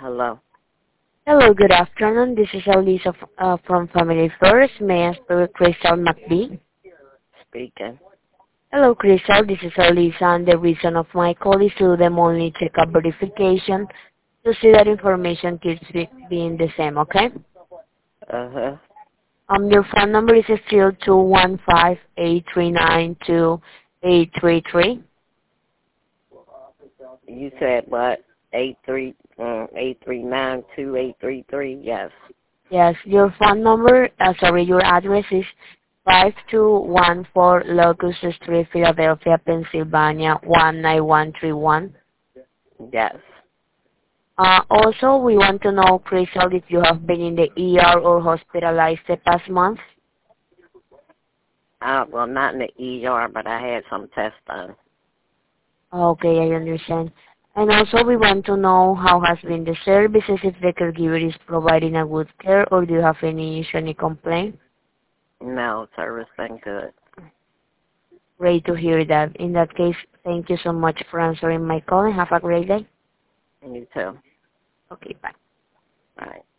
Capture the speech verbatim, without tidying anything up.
Hello. Hello, good afternoon. This is Elisa f- uh, from Family First. May I speak with Crystal McBee? Speaking. Hello, Crystal. This is Elisa, and the reason of my call is to do them only checkup verification to see that information keeps be- being the same, okay? Uh-huh. Um, your phone number is still two one five, eight three nine, two eight three three. You said what? Eight three um eight three nine two eight three three. Yes. Yes, your phone number, uh, sorry, your address is five two one four Locust Street, Philadelphia, Pennsylvania, one nine one three one. Yes. Uh, also, we want to know, Crystal, if you have been in the E R or hospitalized the past month. Uh, well, not in the E R, but I had some tests done. Okay, I understand. And also, we want to know how has been the services, if the caregiver is providing a good care, or do you have any issue, any complaint? No, service been good. Great to hear that. In that case, thank you so much for answering my call and have a great day. And you too. Okay, bye. All right.